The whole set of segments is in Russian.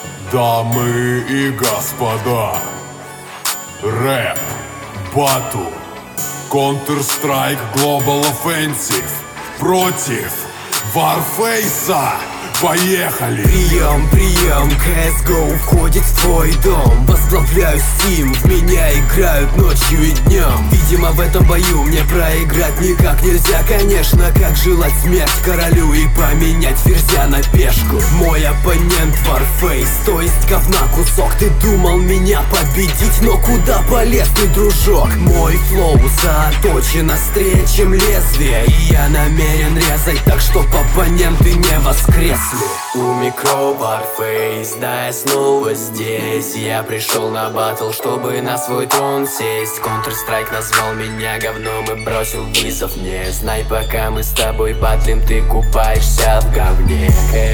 Дамы и господа, рэп, батл, Counter-Strike Global Offensive против Warface. Поехали! Прием, прием, CSGO входит в твой дом. Возглавляю Steam, в меня играют ночью и днем. Видимо, в этом бою мне проиграть никак нельзя. Конечно, как желать смерть королю и поменять ферзя на пешку. Мой оппонент Warface, то есть говна кусок. Ты думал меня победить, но куда полез ты, дружок? Мой флоу заточен острее, чем лезвие, и я намерен резать так, чтоб оппоненты не воскресли. У микро Warface, да, я снова здесь. Я пришел на батл, чтобы на свой трон сесть. Counter-Strike назвал меня говном и бросил вызов мне. Знай, пока мы с тобой батлим, ты купаешься в говне.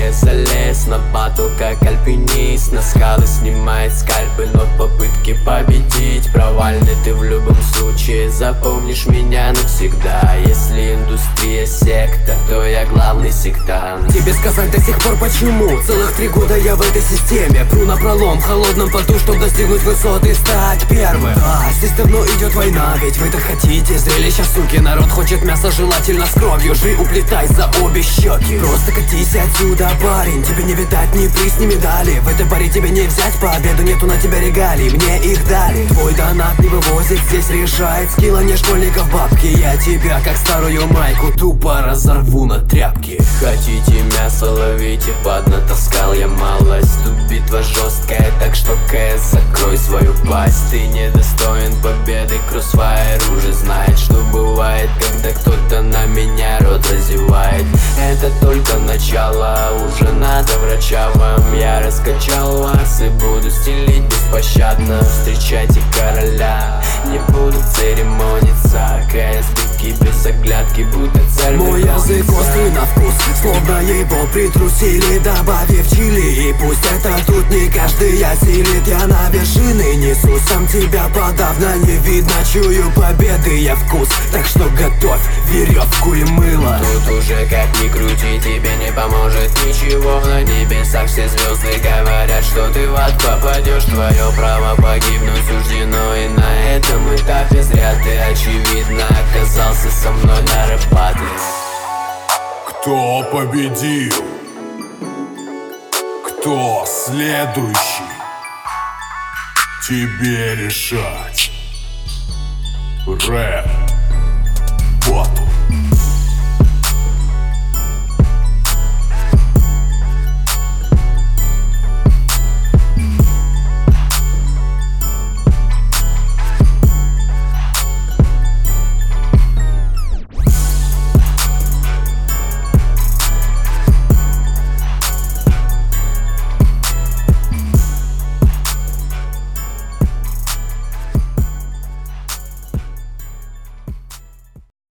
Залез на батл, как альпинист. На скалы снимает скальпы, но в попытке победить провальный ты в любом случае. Запомнишь меня навсегда. Если индустрия секта, то я главный сектант. Тебе сказать до сих пор почему? Целых 3 года я в этой системе. Пру напролом в холодном поту, чтоб достигнуть высоты, стать первым. Да, здесь давно идет война, ведь вы так хотите зрелища, суки. Народ хочет мяса, желательно с кровью. Жи, уплетай за обе щеки. Просто катись отсюда, парень. Тебе не видать ни приз, ни медали. В этой паре тебе не взять победу, нету на тебя регалий, мне их дали. Твой донат не вывозит, здесь решает скилл, а не школьников бабки. Я тебя, как старую майку, тупо разорву на тряпки. Хотите мясо, ловите, поднатаскал я малость. Тут битва жесткая, так что КС, закрой свою пасть. Ты недостоин победы, Crossfire уже знает, что бывает, когда кто-то на меня рот разевает. Это только начало, уже надо врача вам. Я раскачал вас и буду стелить беспощадно. Встречайте короля, не буду церемониться. КС беги без оглядки, будто царь. Мой язык острый на вкус, словно его притрусили, добавив чили. И пусть это тут не каждый осилит, я на вершины несу. Сам тебя подавно не видно, чую победы я вкус. Так что готовь веревку и мыло. Тут уже как ни крути, тебе не поможет ничего. На небесах все звезды говорят, что ты в ад попадешь. Твое право погибнуть суждено, и на этом этапе зря ты, очевидно, оказался со мной на рэп-батле. Кто победил? Кто следующий? Тебе решать. Рэп.